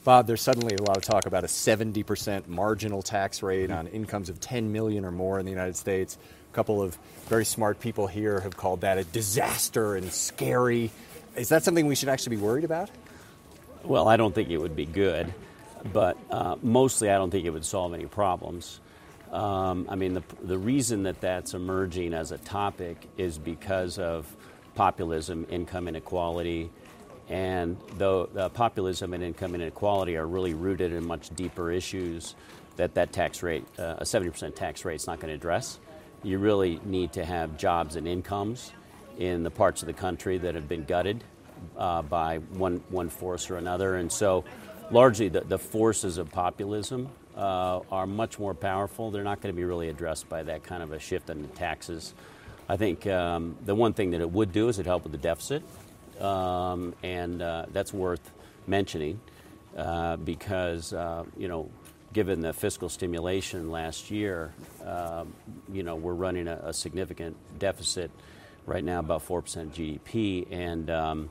Bob, there's suddenly a lot of talk about a 70% marginal tax rate on incomes of 10 million or more in the United States. A couple of very smart people here have called that a disaster and scary. Is that something we should actually be worried about? Well, I don't think it would be good, but mostly I don't think it would solve any problems. I mean, the reason that that's emerging as a topic is because of populism, income inequality, and though populism and income inequality are really rooted in much deeper issues that tax rate, a 70% tax rate, is not going to address. You really need to have jobs and incomes in the parts of the country that have been gutted by one force or another. And so largely the forces of populism are much more powerful. They're not going to be really addressed by that kind of a shift in the taxes. I think the one thing that it would do is it help with the deficit. And that's worth mentioning because, given the fiscal stimulation last year, we're running a significant deficit right now, about 4% GDP. And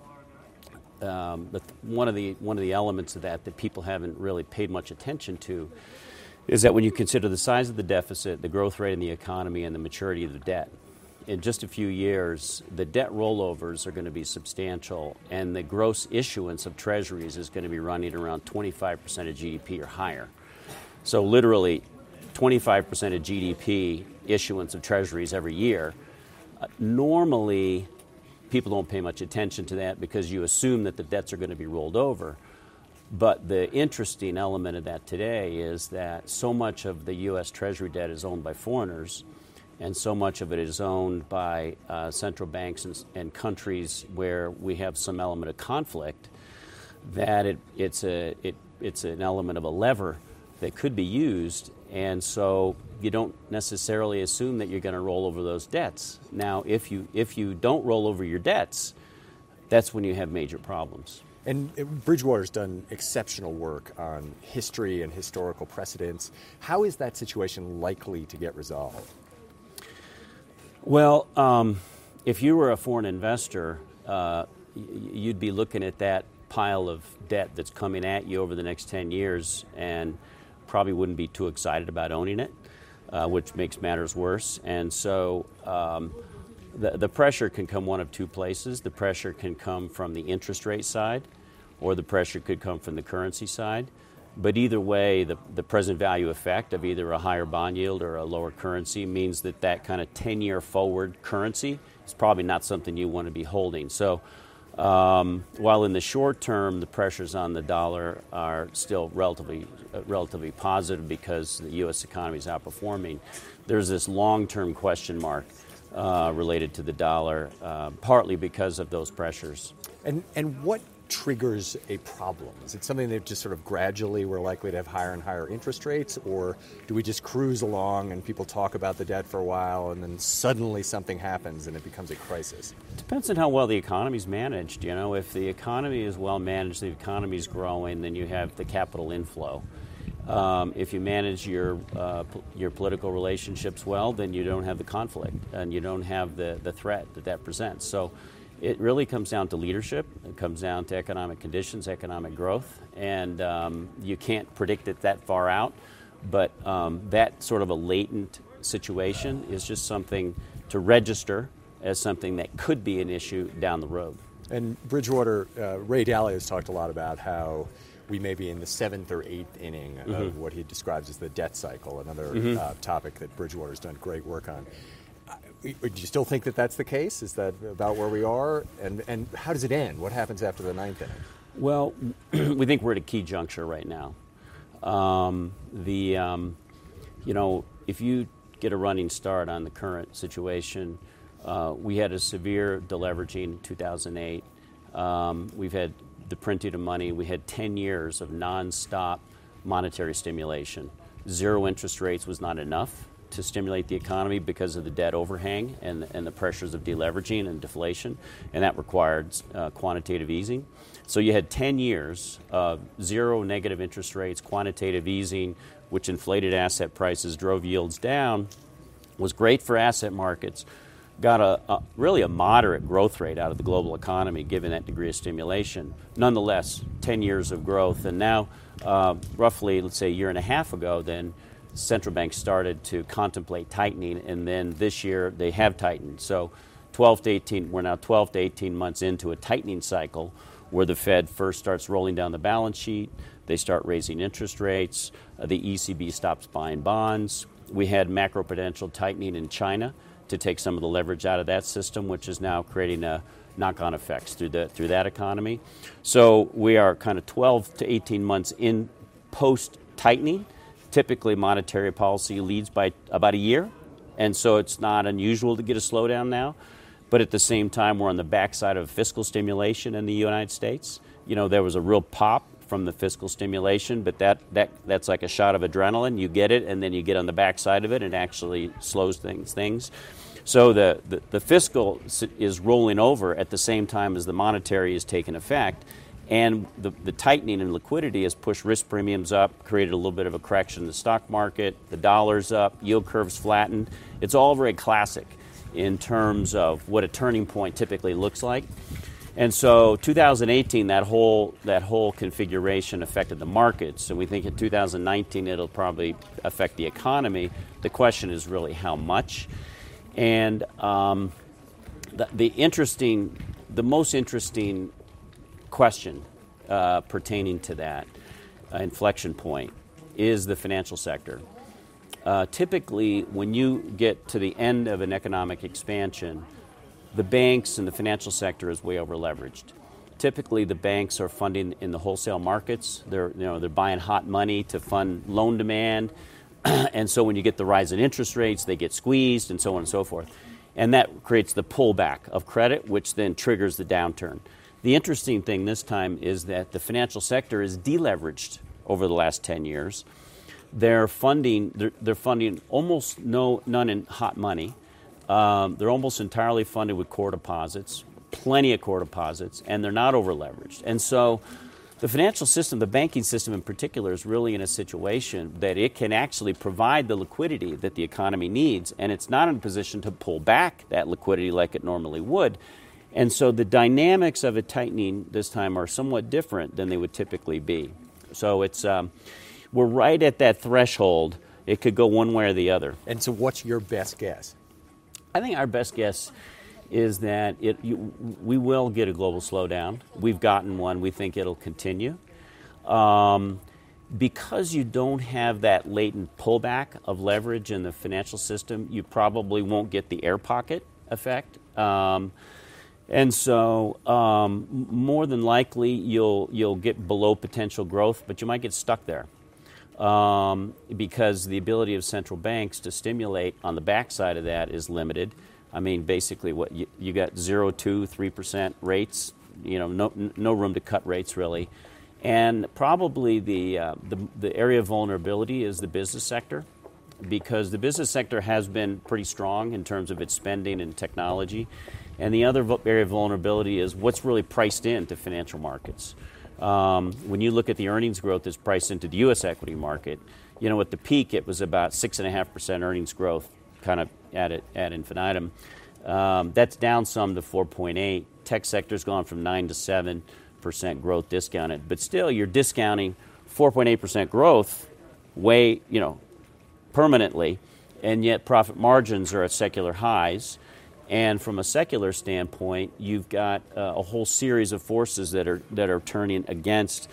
one of the elements of that people haven't really paid much attention to is that when you consider the size of the deficit, the growth rate in the economy, and the maturity of the debt, in just a few years, the debt rollovers are going to be substantial, and the gross issuance of treasuries is going to be running around 25% of GDP or higher. So literally 25% of GDP issuance of treasuries every year. Normally, people don't pay much attention to that because you assume that the debts are going to be rolled over. But the interesting element of that today is that so much of the U.S. Treasury debt is owned by foreigners, and so much of it is owned by central banks and countries where we have some element of conflict, that it's an element of a lever that could be used, and so you don't necessarily assume that you're going to roll over those debts. Now, if you don't roll over your debts, that's when you have major problems. And Bridgewater's done exceptional work on history and historical precedents. How is that situation likely to get resolved? Well, if you were a foreign investor, you'd be looking at that pile of debt that's coming at you over the next 10 years and probably wouldn't be too excited about owning it, which makes matters worse. And so the pressure can come one of two places. The pressure can come from the interest rate side, or the pressure could come from the currency side. But either way, the present value effect of either a higher bond yield or a lower currency means that kind of 10-year forward currency is probably not something you want to be holding. So while in the short term the pressures on the dollar are still relatively positive because the U.S. economy is outperforming, there's this long-term question mark related to the dollar, partly because of those pressures. And what triggers a problem? Is it something that just sort of gradually we're likely to have higher and higher interest rates, or do we just cruise along and people talk about the debt for a while and then suddenly something happens and it becomes a crisis? It depends on how well the economy's managed. If the economy is well managed, the economy's growing, then you have the capital inflow. If you manage your political relationships well, then you don't have the conflict and you don't have the threat that presents. So it really comes down to leadership. It comes down to economic conditions, economic growth, and you can't predict it that far out. But that sort of a latent situation is just something to register as something that could be an issue down the road. And Bridgewater, Ray Dalio has talked a lot about how we may be in the 7th or 8th inning of what he describes as the debt cycle, another topic that Bridgewater's done great work on. Do you still think that that's the case? Is that about where we are? And how does it end? What happens after the 9th inning? Well, we think we're at a key juncture right now. If you get a running start on the current situation, we had a severe deleveraging in 2008. We've had the printing of money. We had 10 years of nonstop monetary stimulation. Zero interest rates was not enough to stimulate the economy because of the debt overhang and the pressures of deleveraging and deflation, and that required quantitative easing. So you had 10 years of zero negative interest rates, quantitative easing, which inflated asset prices, drove yields down, was great for asset markets, got really a moderate growth rate out of the global economy, given that degree of stimulation. Nonetheless, 10 years of growth, and now roughly, let's say a year and a half ago, then central banks started to contemplate tightening, and then this year they have tightened. So we're now 12 to 18 months into a tightening cycle where the Fed first starts rolling down the balance sheet, they start raising interest rates, the ECB stops buying bonds. We had macroprudential tightening in China to take some of the leverage out of that system, which is now creating knock-on effects through that economy. So we are kind of 12 to 18 months in post-tightening. Typically, monetary policy leads by about a year, and so it's not unusual to get a slowdown now. But at the same time, we're on the backside of fiscal stimulation in the United States. You know, there was a real pop from the fiscal stimulation, but that's like a shot of adrenaline. You get it, and then you get on the backside of it, and it actually slows things. So the fiscal is rolling over at the same time as the monetary is taking effect, and the tightening in liquidity has pushed risk premiums up, created a little bit of a correction in the stock market, the dollar's up, yield curves flattened. It's all very classic in terms of what a turning point typically looks like. And so 2018, that whole configuration affected the markets. So we think in 2019 it'll probably affect the economy. The question is really how much. And the most interesting question pertaining to that inflection point is the financial sector. Typically, when you get to the end of an economic expansion, the banks and the financial sector is way over leveraged. Typically, the banks are funding in the wholesale markets. They're buying hot money to fund loan demand, and so when you get the rise in interest rates, they get squeezed, and so on and so forth. And that creates the pullback of credit, which then triggers the downturn. The interesting thing this time is that the financial sector is deleveraged over the last 10 years. They're funding almost none in hot money. They're almost entirely funded with core deposits, plenty of core deposits, and they're not over leveraged. And so the financial system, the banking system in particular, is really in a situation that it can actually provide the liquidity that the economy needs, and it's not in a position to pull back that liquidity like it normally would. And so the dynamics of a tightening this time are somewhat different than they would typically be. So it's we're right at that threshold. It could go one way or the other. And so what's your best guess? I think our best guess is that we will get a global slowdown. We've gotten one. We think it'll continue. Because you don't have that latent pullback of leverage in the financial system, you probably won't get the air pocket effect. And so more than likely you'll get below potential growth, but you might get stuck there. Because the ability of central banks to stimulate on the backside of that is limited. I mean, basically, what you got 0, 2, 3% rates. No room to cut rates really, and probably the area of vulnerability is the business sector, because the business sector has been pretty strong in terms of its spending and technology, and the other area of vulnerability is what's really priced into financial markets. When you look at the earnings growth that's priced into the U.S. equity market, at the peak it was about 6.5% earnings growth, kind of ad infinitum. That's down some to 4.8. Tech sector's gone from 9 to 7% growth discounted, but still you're discounting 4.8% growth way, permanently, and yet profit margins are at secular highs. And from a secular standpoint, you've got a whole series of forces that are turning against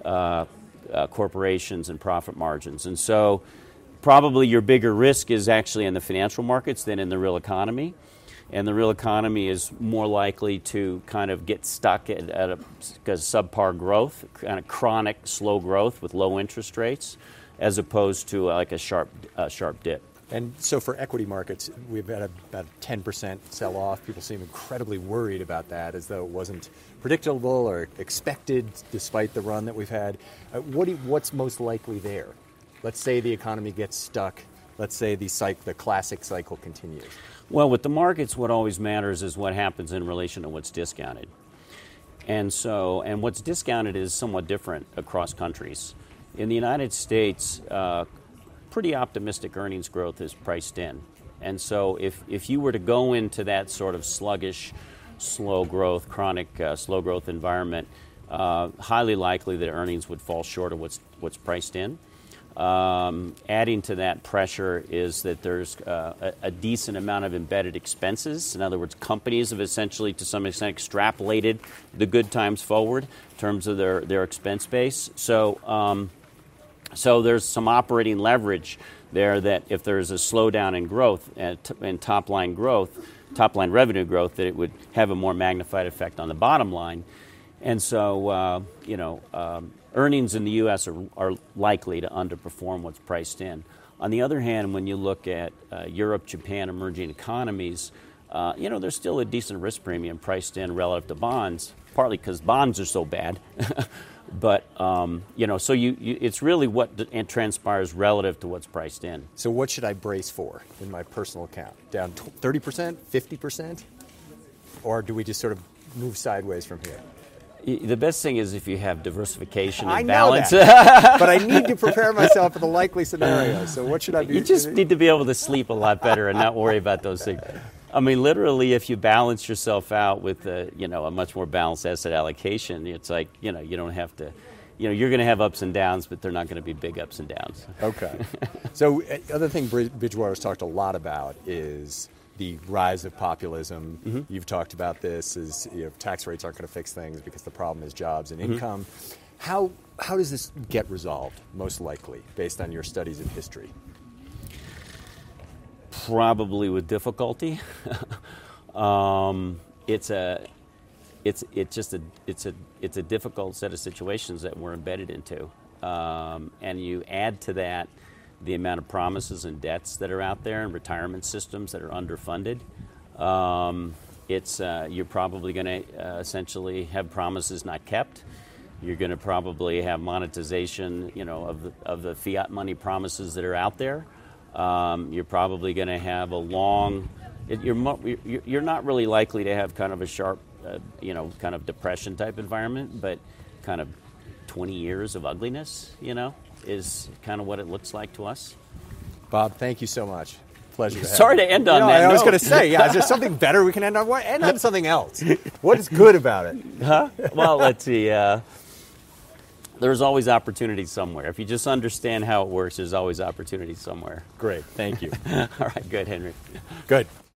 corporations and profit margins. And so probably your bigger risk is actually in the financial markets than in the real economy. And the real economy is more likely to kind of get stuck at a subpar growth, kind of chronic slow growth with low interest rates, as opposed to like a sharp dip. And so for equity markets, we've had about a 10% sell-off. People seem incredibly worried about that, as though it wasn't predictable or expected despite the run that we've had. What's most likely there? Let's say the economy gets stuck. Let's say the classic cycle continues. Well, with the markets, what always matters is what happens in relation to what's discounted. And what's discounted is somewhat different across countries. In the United States, pretty optimistic earnings growth is priced in. And so if you were to go into that sort of sluggish, slow growth, chronic slow growth environment, highly likely that earnings would fall short of what's priced in. Adding to that pressure is that there's a decent amount of embedded expenses. In other words, companies have essentially, to some extent, extrapolated the good times forward in terms of their expense base. So there's some operating leverage there that if there's a slowdown in growth and top line revenue growth, that it would have a more magnified effect on the bottom line. And so, earnings in the U.S. are likely to underperform what's priced in. On the other hand, when you look at Europe, Japan, emerging economies, there's still a decent risk premium priced in relative to bonds, partly because bonds are so bad. But, so it's really what transpires relative to what's priced in. So what should I brace for in my personal account? Down 30%, 50%? Or do we just sort of move sideways from here? The best thing is if you have diversification and I balance. Know that, but I need to prepare myself for the likely scenario. So what should I be? You just need to be able to sleep a lot better and not worry about those things. I mean, literally, if you balance yourself out with a much more balanced asset allocation, it's like, you don't have to, you're going to have ups and downs, but they're not going to be big ups and downs. Okay. So other thing Bridgewater's talked a lot about is the rise of populism. Mm-hmm. You've talked about this as tax rates aren't going to fix things because the problem is jobs and income. How does this get resolved, most likely, based on your studies of history? Probably with difficulty. It's a difficult set of situations that we're embedded into, and you add to that the amount of promises and debts that are out there and retirement systems that are underfunded. You're probably going to essentially have promises not kept. You're going to probably have monetization, of the fiat money promises that are out there. You're probably going to have you're not really likely to have kind of a sharp, kind of depression type environment, but kind of 20 years of ugliness, is kind of what it looks like to us. Bob, thank you so much. Pleasure to have Sorry you. to end on that. I was going to say, is there something better we can end on? End on something else. What is good about it? Huh? Well, let's see. There's always opportunity somewhere. If you just understand how it works, there's always opportunity somewhere. Great. Thank you. All right. Good, Henry. Good.